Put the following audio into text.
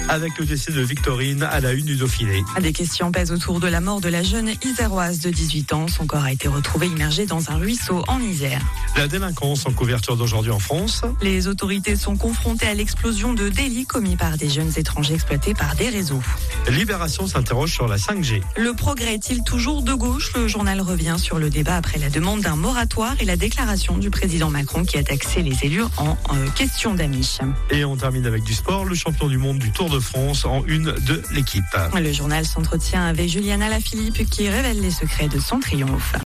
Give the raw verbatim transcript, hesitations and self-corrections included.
Avec le décès de Victorine à la une du Dauphiné. Des questions pèsent autour de la mort de la jeune Iséroise de dix-huit ans. Son corps a été retrouvé immergé dans un ruisseau en Isère. La délinquance en couverture d'aujourd'hui en France. Les autorités sont confrontées à l'explosion de délits commis par des jeunes étrangers exploités par des réseaux. Libération s'interroge sur la cinq G. Le progrès est-il toujours de gauche ? Le journal revient sur le débat après la demande d'un moratoire et la déclaration du président Macron qui a taxé les élus en euh, question d'amis. Et on termine avec du sport. Le champion du monde du Tour de France en une de l'équipe. Le journal s'entretient avec Juliana Lafilippe qui révèle les secrets de son triomphe.